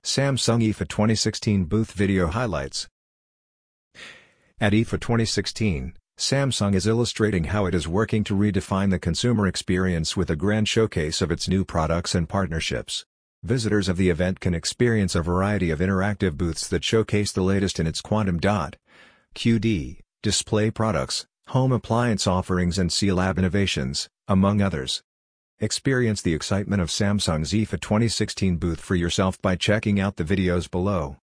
Samsung IFA 2016 Booth Video Highlights. At IFA 2016, Samsung is illustrating how it is working to redefine the consumer experience with a grand showcase of its new products and partnerships. Visitors of the event can experience a variety of interactive booths that showcase the latest in its quantum dot QD display products, home appliance offerings and C-Lab innovations, among others. Experience the excitement of Samsung's IFA 2016 booth for yourself by checking out the videos below.